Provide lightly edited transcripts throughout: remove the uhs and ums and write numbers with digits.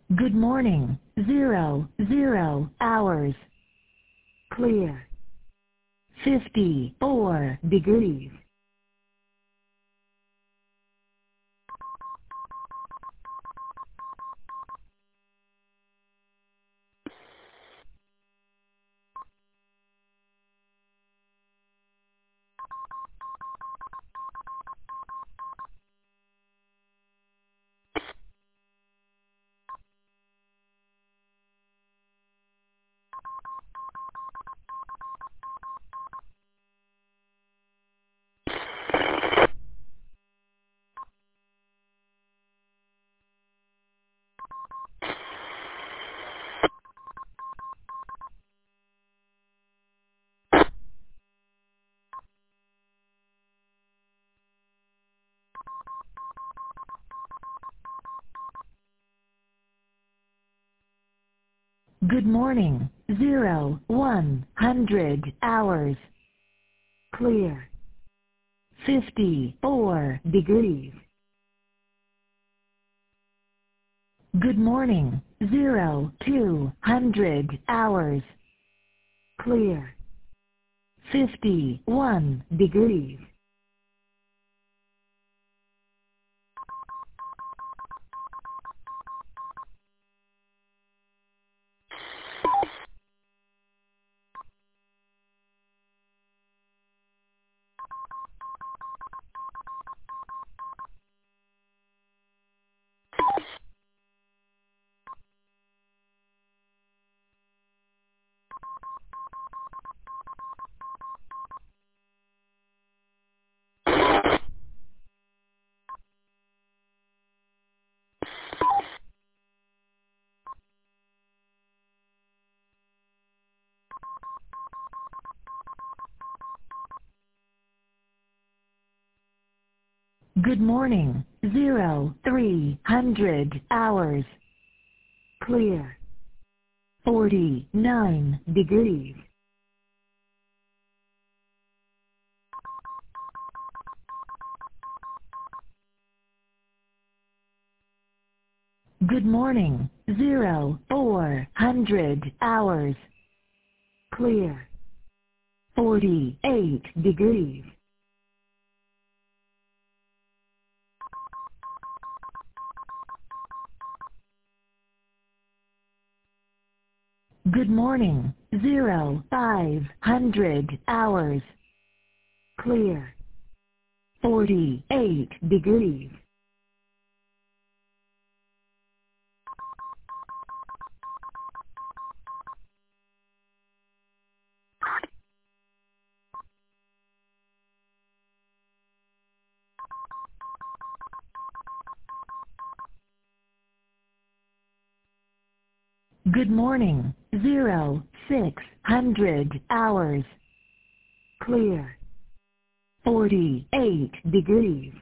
Good morning. 00 hours. Clear. 54 degrees. Good morning. 100 hours. Clear. 54 degrees. Good morning. 200 hours. Clear. 51 degrees. Good morning. 300 hours. Clear. 49 degrees. Good morning. 400 hours. Clear. 48 degrees. Good morning. 500 hours. Clear. 48 degrees. Good morning. 600 hours. Clear. 48 degrees.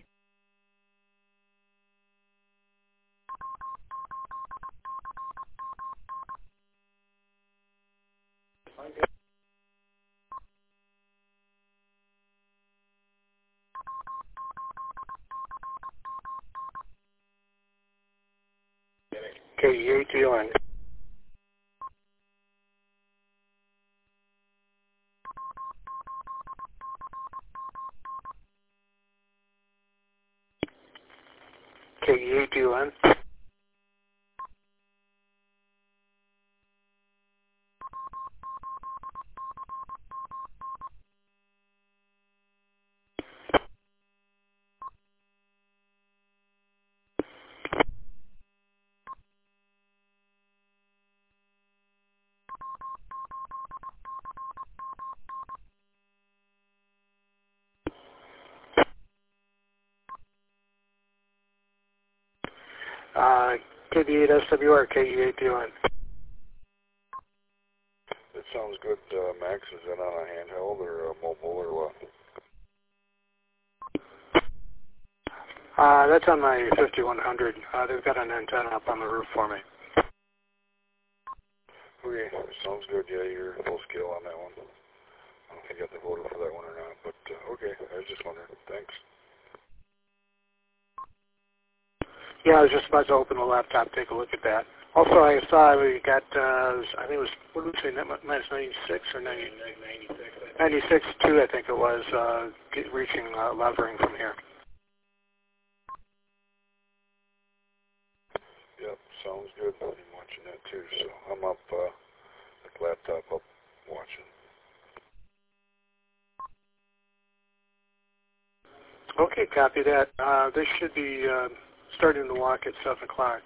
KEATON. KEATON. KD8SWR, KEATON. That sounds good. Max, is that on a handheld or a mobile or what? That's on my 5100. They've got an antenna up on the roof for me. Okay, sounds good. Yeah, you're full scale on that one. I don't think I got the voter for that one or not, but okay, I was just wondering. Thanks. Yeah, I was just about to open the laptop, take a look at that. Also, I saw we got, I think it was, what did we say, minus 96 or 90? 96 too, I think it was, reaching levering from here. Yep, sounds good. I'm watching that too, so I'm up, the laptop up watching. Okay, copy that. This should be starting to walk at 7 o'clock.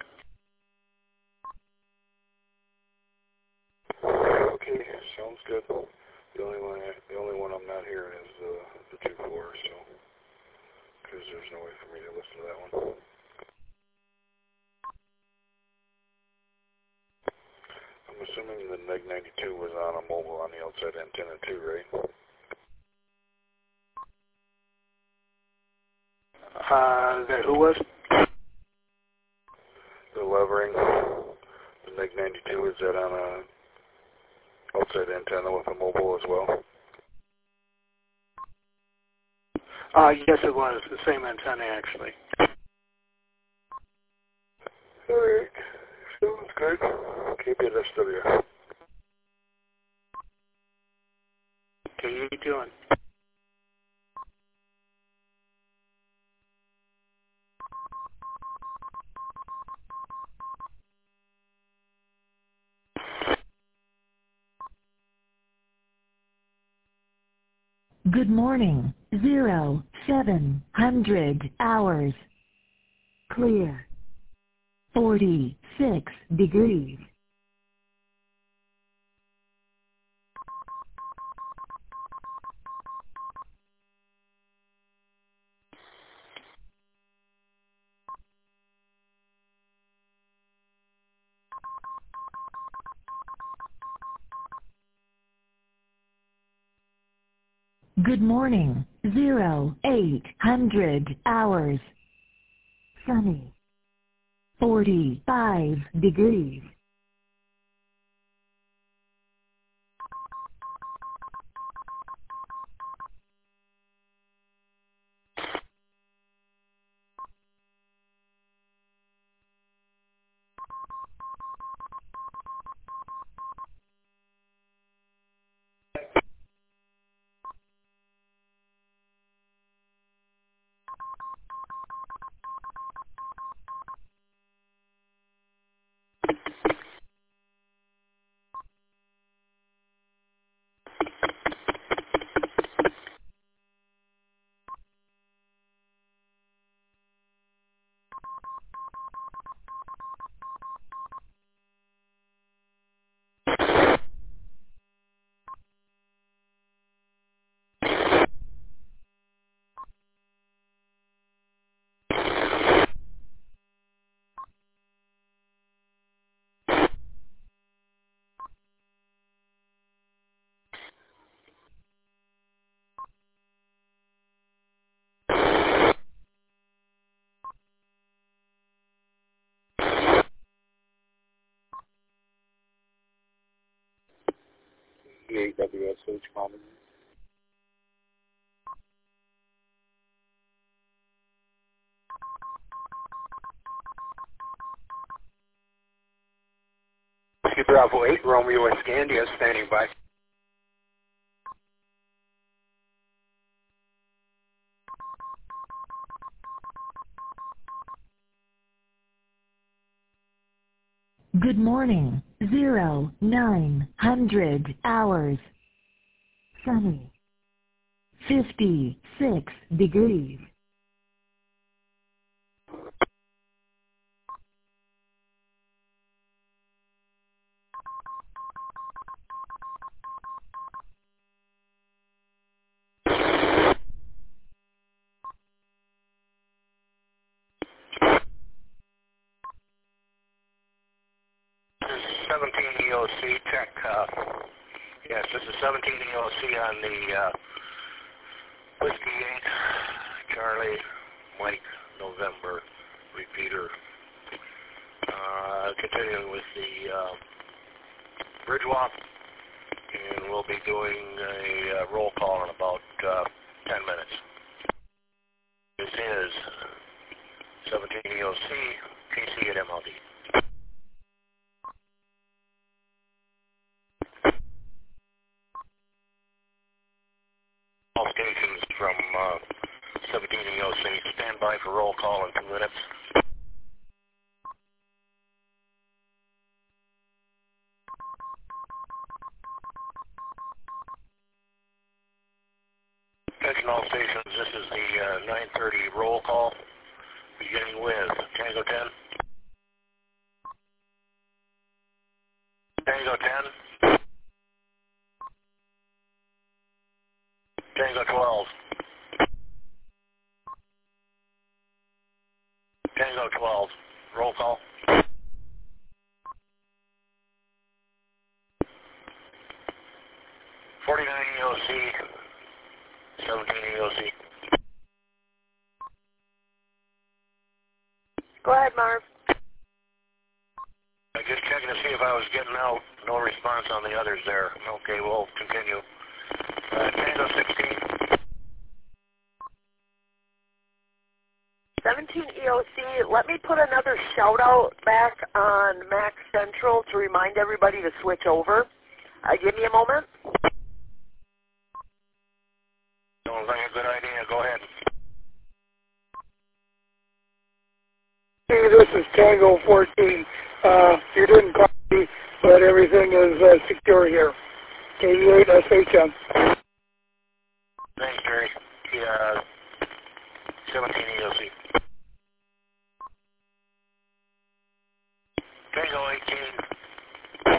Okay, sounds good. The only one I'm not hearing is the 2-4, so because there's no way for me to listen to that one. I'm assuming the Neg 92 was on a mobile on the outside antenna too, right? Who was? The levering, the Neg 92, is that on a outside antenna with a mobile as well? Yes, it was. The same antenna, actually. Alright, sounds good. Keep it SW. Okay, you doing? Good morning. 0700 hours. Clear. 46 degrees. Good morning. 0800 hours. Sunny. 45 degrees. AWSH common. Bravo 8, Romeo and Scandia standing by. Good morning. 0900 hours. Sunny. 56 degrees. This is 17 EOC Tech. Yes, this is 17 EOC on the Whiskey 8, Charlie, Mike, November, repeater. Continuing with the bridge walk, and we'll be doing a roll call in about 10 minutes. This is 17 EOC, KC at MLD. call in 2 minutes. Attention all stations, this is the 9:30 roll call, beginning with Tango 10. Tango 10. Tango 12. Tango 12. Roll call. 49 EOC. 17 EOC. Go ahead, Marv. Just checking to see if I was getting out. No response on the others there. Okay, we'll continue. Tango 16. 17 EOC, let me put another shout out back on Max Central to remind everybody to switch over. Give me a moment. Sounds like a good idea. Go ahead. Hey, this is Tango 14. You didn't call me, but everything is secure here. 88 SHM. Thanks, Jerry. 17 EOC. Tango 18.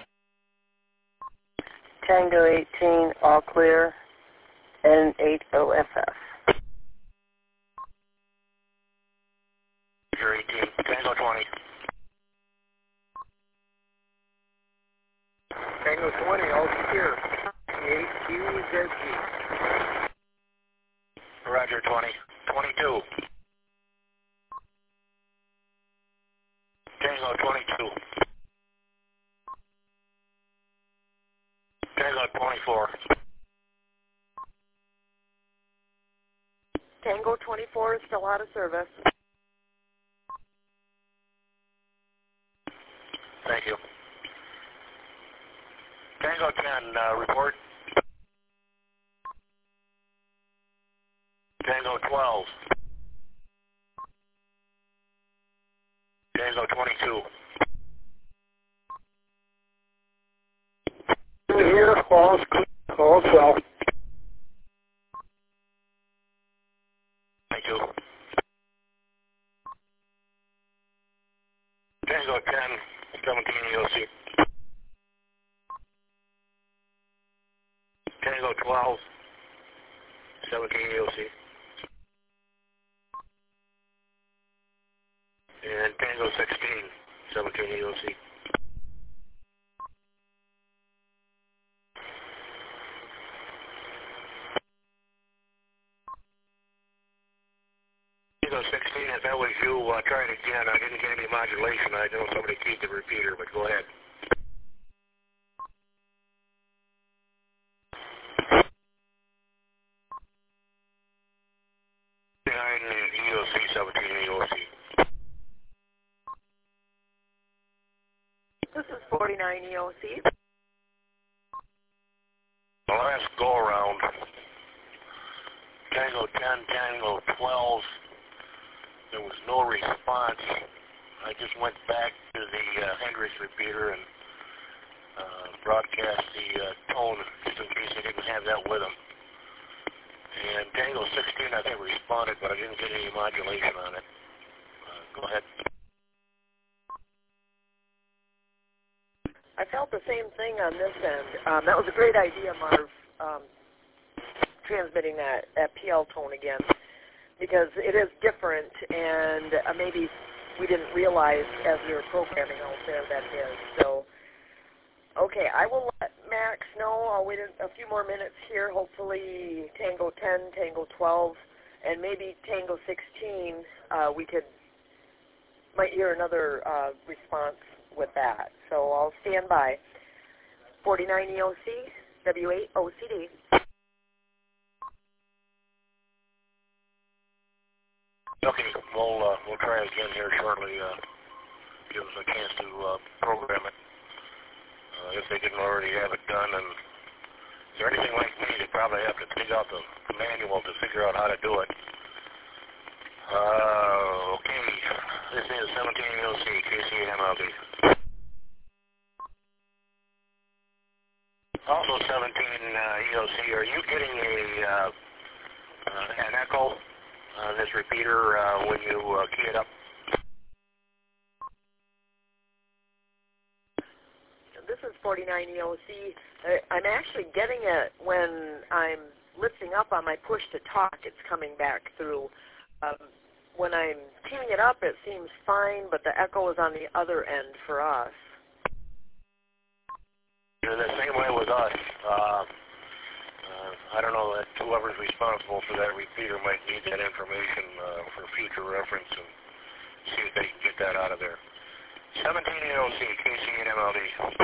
Tango 18, all clear. N8OFF. Tango 18. Tango 20. Tango 20, all secure. 8QZG. Roger, 20. 22. Tango 22. Tango 24. Tango 24 is still out of service. Thank you. Tango 10, report. Tango 12. Tango 22. Here, all's clear, all's well. Thank you. Tango 10, 17 EOC. Tango 12, 17 EOC. And Tango 16, 17 EOC. Tango 16, if that was you, try it again. I didn't get any modulation. I know somebody keyed the repeater, but go ahead. EOC, 17 EOC. This is 49 EOC. The last go around, Tango 10, Tango 12, there was no response. I just went back to the Hendrix repeater and broadcast the tone just in case I didn't have that with them. And Tango 16, I think, responded, but I didn't get any modulation on it. Go ahead. I felt the same thing on this end. That was a great idea, Marv, transmitting that PL tone again, because it is different, and maybe we didn't realize as we were programming out there that it is. So, okay, I will let Max know. I'll wait a few more minutes here. Hopefully Tango 10, Tango 12, and maybe Tango 16, we might hear another response with that. So I'll stand by. 49 EOC, W8 OCD. Okay, we'll try again here shortly. Give us a chance to program it. If they didn't already have it done, and if they're anything like me, they probably have to dig out the manual to figure out how to do it. This is 17 EOC, KCMLD. Also 17 EOC, are you getting an echo on this repeater when you key it up? This is 49 EOC. I'm actually getting it when I'm lifting up on my push to talk. It's coming back through. When I'm keying it up, it seems fine, but the echo is on the other end for us. You're the same way with us. I don't know that whoever's responsible for that repeater might need that information for future reference and see if they can get that out of there. 17 EOC, KC8MLD.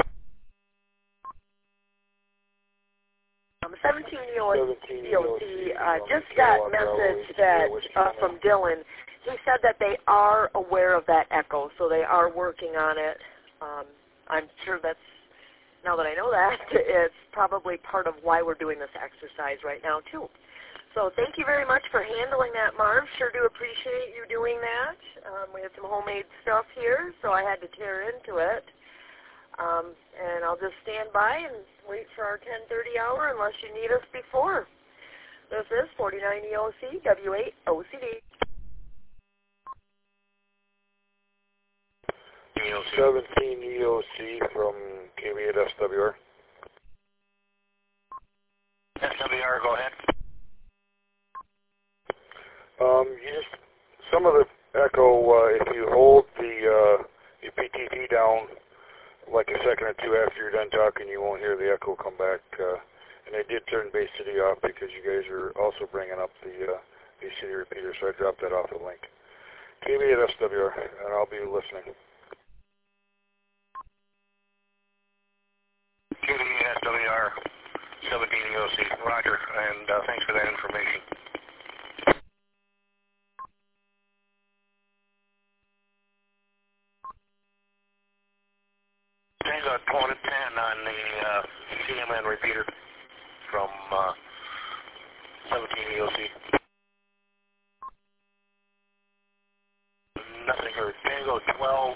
17 EOC just got a message that from Dylan. He said that they are aware of that echo, so they are working on it. I'm sure that's, now that I know that, it's probably part of why we're doing this exercise right now, too. So thank you very much for handling that, Marv. Sure do appreciate you doing that. We had some homemade stuff here, so I had to tear into it. And I'll just stand by and wait for our 10:30 hour unless you need us before. This is 49 EOC, W8 OCD. 17 EOC from KB8 SWR. SWR, go ahead. Some of the echo, if you hold the PTT down like a second or two after you're done talking, you won't hear the echo come back. And I did turn Bay City off because you guys are also bringing up the Bay City repeater, so I dropped that off the link. KB8 SWR, and I'll be listening. KB8 SWR, 17 EOC, Roger, and thanks for that information. Tango 10 on the CMN repeater from 17 EOC. Nothing heard. Tango 12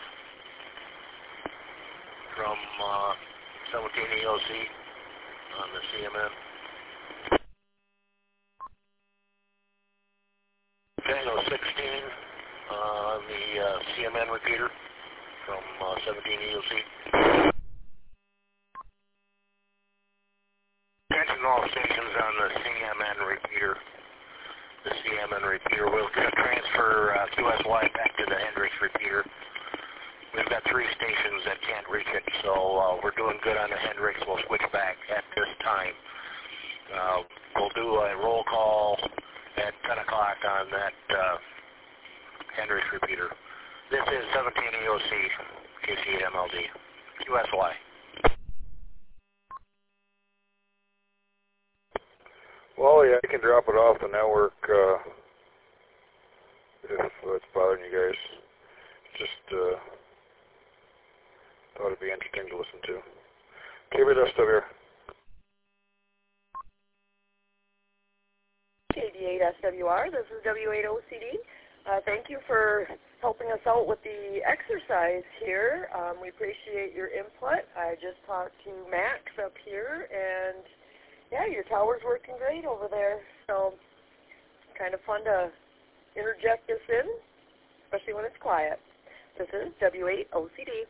from 17 EOC on the CMN. Tango 16 on the CMN repeater from 17 EOC. Attention all stations on the CMN repeater. The CMN repeater will transfer QSY back to the Hendrix repeater. We've got 3 stations that can't reach it, so we're doing good on the Hendrix. We'll switch back at this time. We'll do a roll call at 10 o'clock on that Hendrix repeater. This is 17 EOC, KC8MLD, QSY. Well, yeah, I can drop it off the network if it's bothering you guys. Just thought it'd be interesting to listen to. KB8 SWR. KB8 SWR, this is W8 OCD. Thank you for helping us out with the exercise here. We appreciate your input. I just talked to Max up here, and yeah, your tower's working great over there. So kind of fun to interject this in, especially when it's quiet. This is W8 OCD.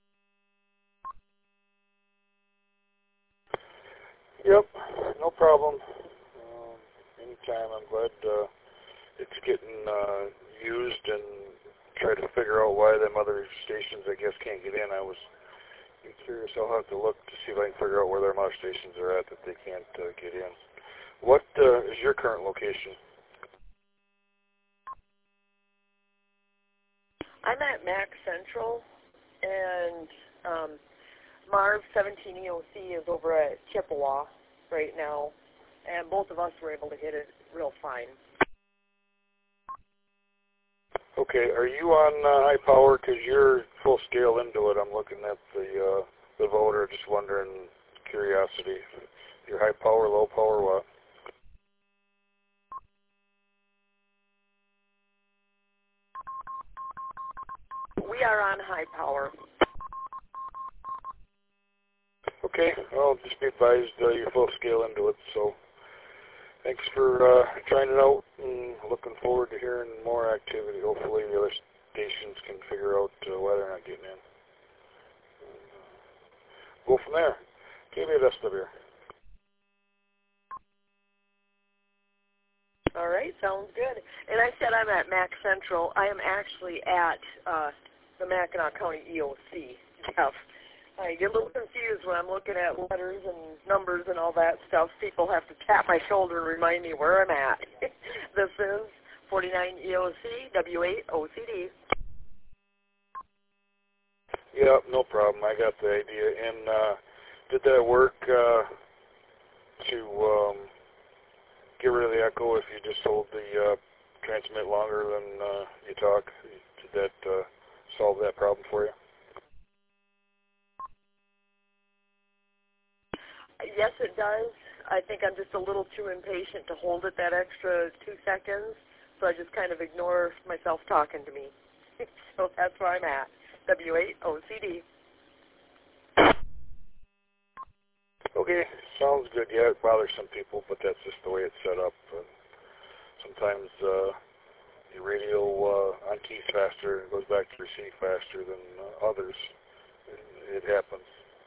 Yep, no problem. Anytime. I'm glad it's getting used, and try to figure out why them other stations, I guess, can't get in. I was curious. I'll have to look to see if I can figure out where their other stations are at that they can't get in. What is your current location? I'm at Max Central, and Marv 17 EOC is over at Chippewa right now, and both of us were able to hit it real fine. Okay, are you on high power? Because you're full scale into it. I'm looking at the voter, just wondering, curiosity. You're high power, low power, what? we are on high power. Okay, well, just be advised you're full scale into it, so thanks for trying it out, and looking forward to hearing more activity. Hopefully the other stations can figure out why they're not getting in. Go from there. KBSW. All right, sounds good. And I said I'm at Mac Central. I am actually at the Mackinac County EOC, Jeff. I get a little confused when I'm looking at letters and numbers and all that stuff. People have to tap my shoulder and remind me where I'm at. This is 49 EOC, W8 OCD. Yeah, no problem. I got the idea. And did that work to get rid of the echo if you just hold the transmit longer than you talk? Did that solve that problem for you? Yes, it does. I think I'm just a little too impatient to hold it that extra 2 seconds, so I just kind of ignore myself talking to me. So that's where I'm at, W8 OCD. Okay, sounds good. Yeah, it bothers some people, but that's just the way it's set up. Sometimes your radio on keys faster, it goes back to receive faster than others. It happens.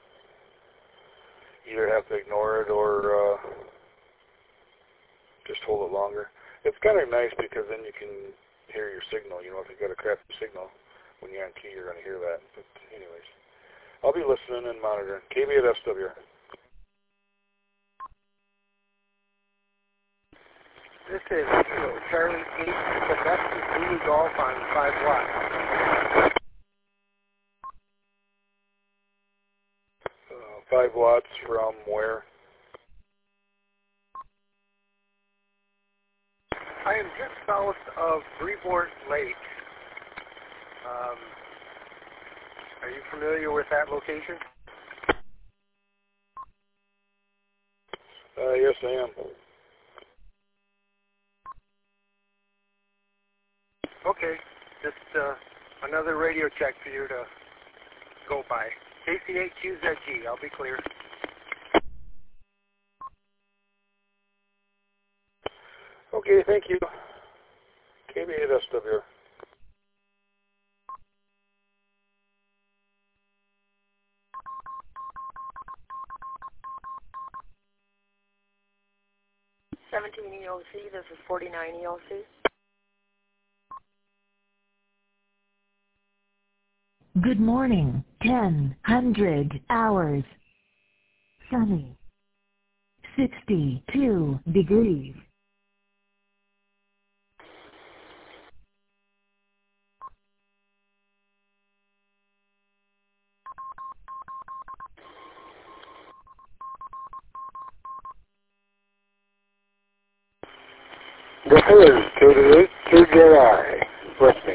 Either have to ignore it or just hold it longer. It's kind of nice because then you can hear your signal. You know, if you've got a crappy signal, when you're on key, you're going to hear that. But anyways, I'll be listening and monitoring. KB at SW. This is Charlie 8, Quebec, Zulu Golf on 5 watts. 5 watts from where? I am just south of Brevoort Lake. Are you familiar with that location? Yes, I am. Okay, just another radio check for you to go by. KC8QZG, I'll be clear. Okay, thank you. KB8SW. EOC, this is 49 EOC. Good morning, 1000 hours. Sunny. 62 degrees. This is KD8 QJI listening.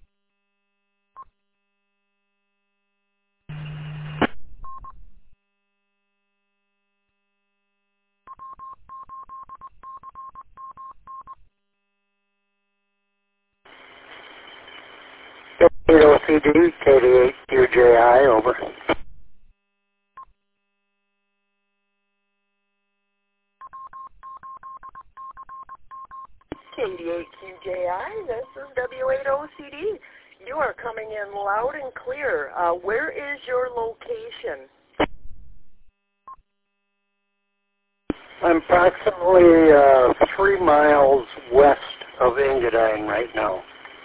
OCD, KD8 QJI, over. KD8QJI, this is W8OCD. You are coming in loud and clear. Where is your location? I'm approximately 3 miles west of Engadine right now.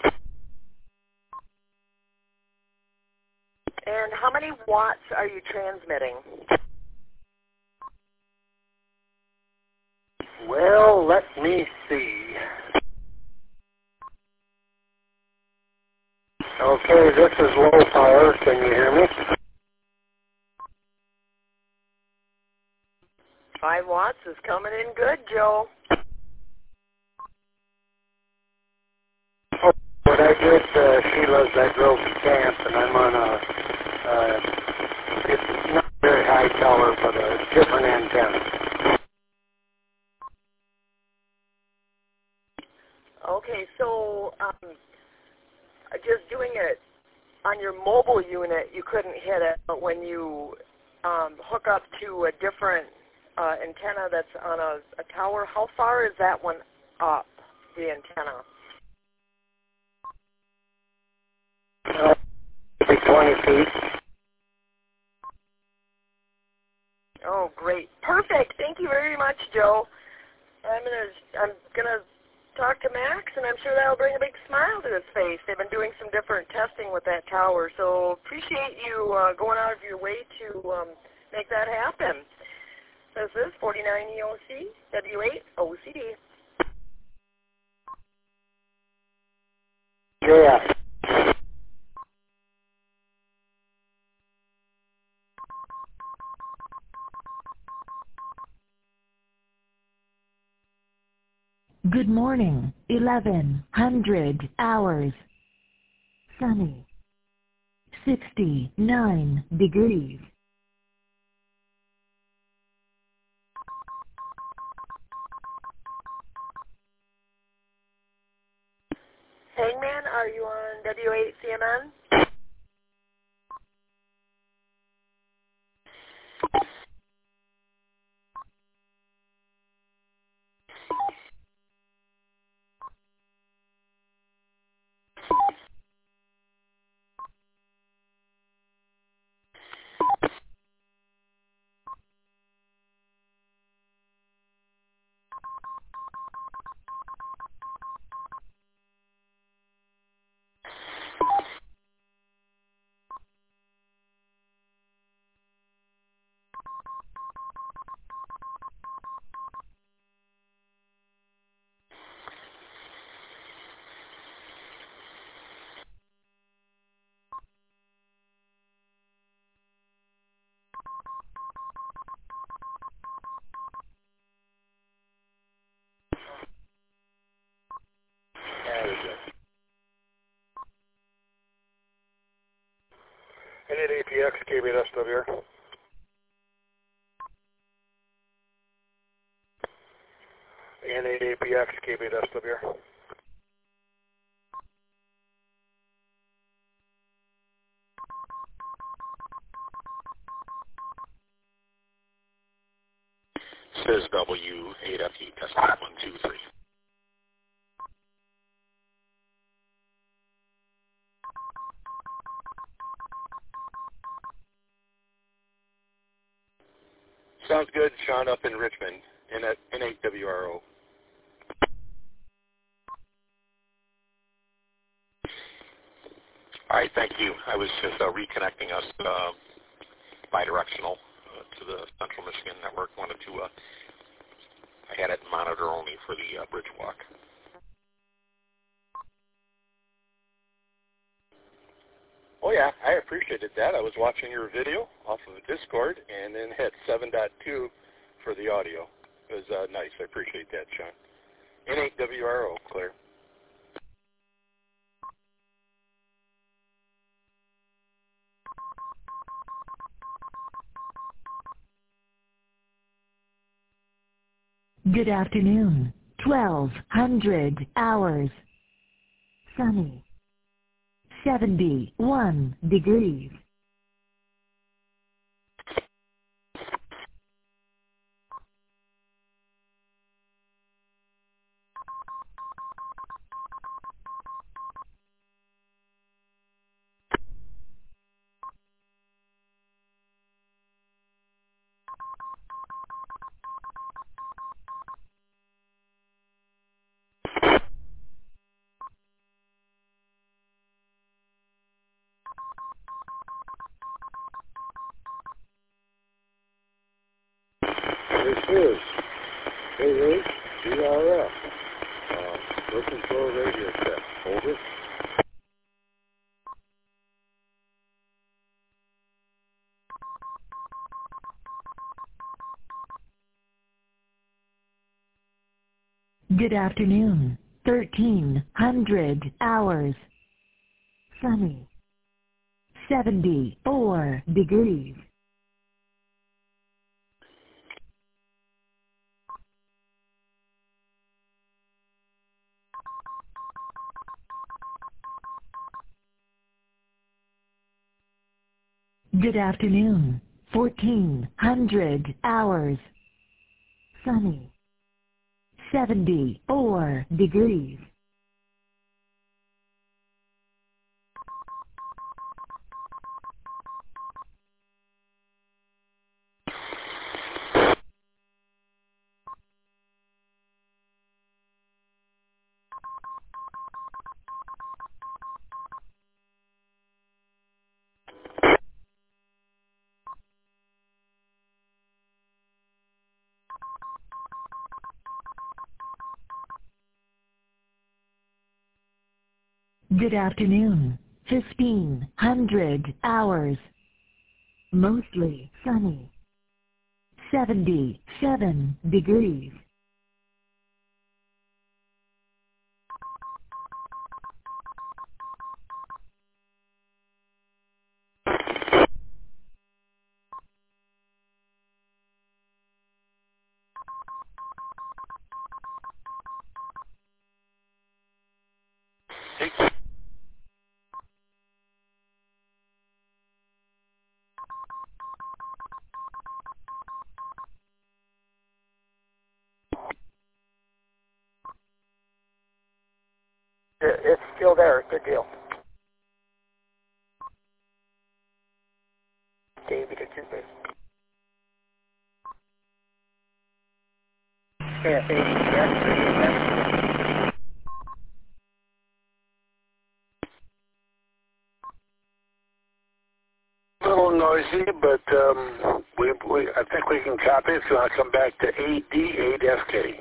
And how many watts are you transmitting? Well, let me see. Okay, this is low power. Can you hear me? 5 watts is coming in good, Joe. What I did, Sheila's, I drove to camp, and I'm on a, it's not very high tower, but a different antenna. Okay, so just doing it on cable unit, you couldn't hit it, but when you hook up to a different antenna that's on a tower, how far is that one up, the antenna? 20 feet. Oh, great. Perfect. Thank you very much, Joe. I'm gonna talk to Max, and I'm sure that'll bring a big smile to his face. They've been doing some different testing with that tower, so appreciate you going out of your way to make that happen. This is 49EOC, W8 OCD. Yeah. Good morning, 1100 hours. Sunny. 69 degrees. Hangman, are you on W8CMN? N8 APX, K8 SWR. N8 APX, K8 SWR. Says W8FE, test 1, 2, 3. Sounds good, Sean, up in Richmond, N8WRO. All right, thank you. I was just reconnecting us bidirectional to the Central Michigan network. Wanted to, I had it monitor only for the bridge walk. Oh yeah, I appreciated that. I was watching your video off of Discord and then had 7.2 for the audio. It was nice. I appreciate that, Sean. N8WRO, Claire. Good afternoon, 1200 hours. Sunny. 71 degrees. This is K8 DRF. Birth control radio check. Over. Good afternoon, 1300 hours. Sunny. 74 degrees. Good afternoon. 1400 hours. Sunny. 74 degrees. Good afternoon. 1500 hours. Mostly sunny. 77 degrees. It's still there. Good deal. Dave, we get two base. A little noisy, but I think we can copy it if you want to come back to AD8FK.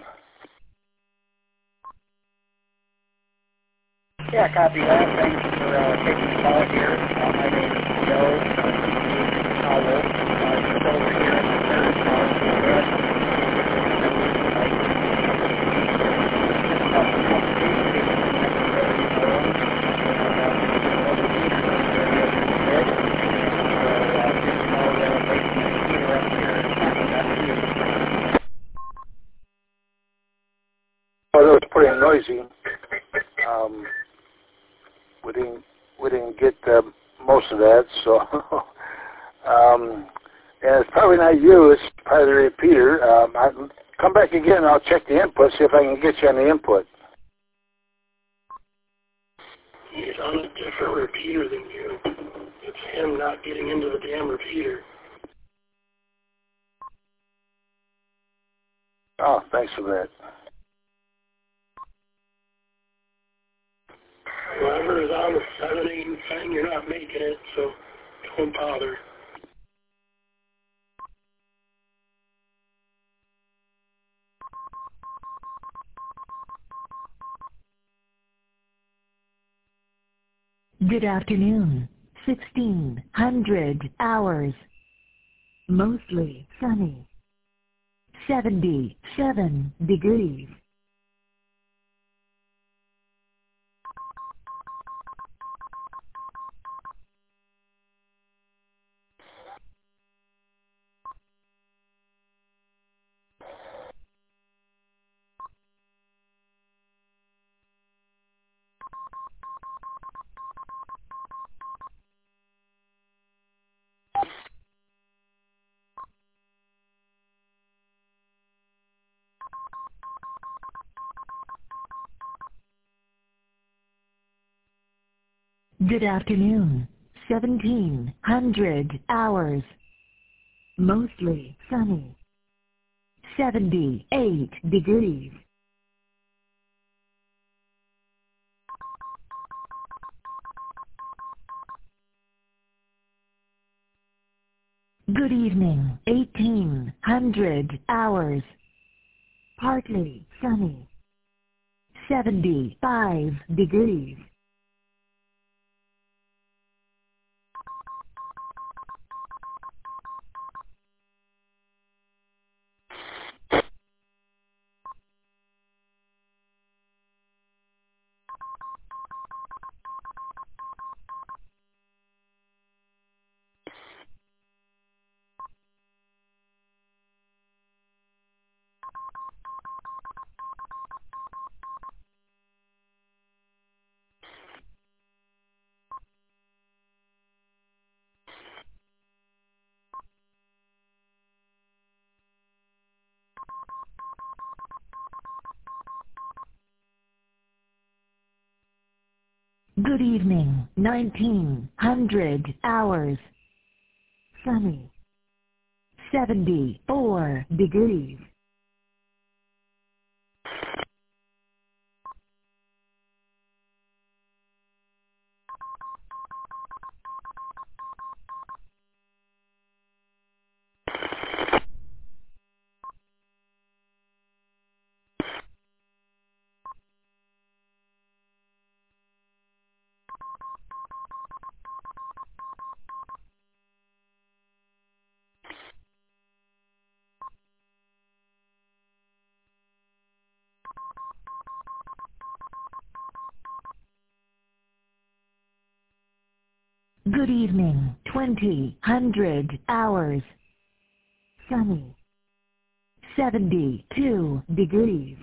Yeah, copy that. Thanks for taking the call here. My name is Joe. Over here in the third Well, it was pretty noisy. We didn't get most of that, so and it's probably not you. It's probably the repeater. I'll come back again. And I'll check the input, see if I can get you on the input. He's on a different repeater than you. It's him not getting into the damn repeater. Oh, thanks for that. Whoever is on the 7-8 thing, you're not making it, so don't bother. Good afternoon. 1600 hours. Mostly sunny. 77 degrees. Good afternoon. 1700 hours. Mostly sunny. 78 degrees. Good evening. 1800 hours. Partly sunny. 75 degrees. Good evening, 1900 hours. Sunny. 74 degrees. Good evening, 2000 hours. Sunny. 72 degrees.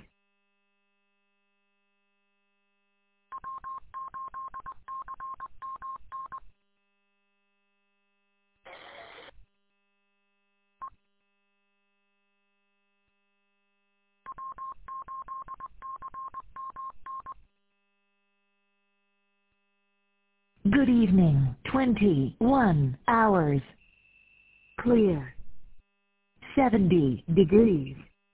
Good evening, 21 hours. Clear. 70 degrees.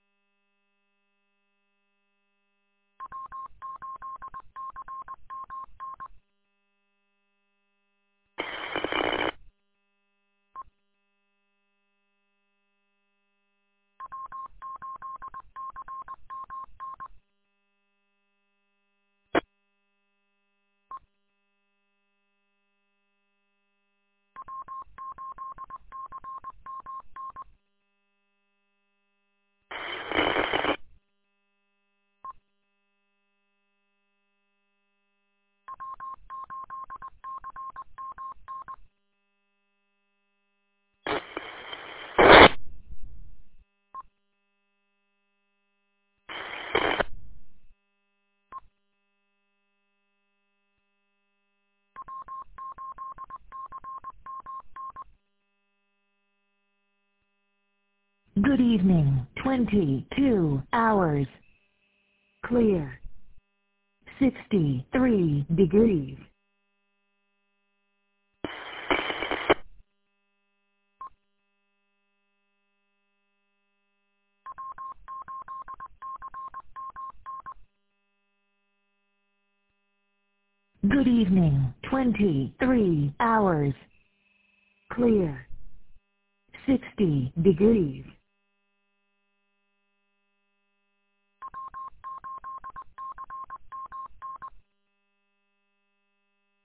Good evening, 22 hours. Clear. 63 degrees. Good evening, 23 hours. Clear. 60 degrees.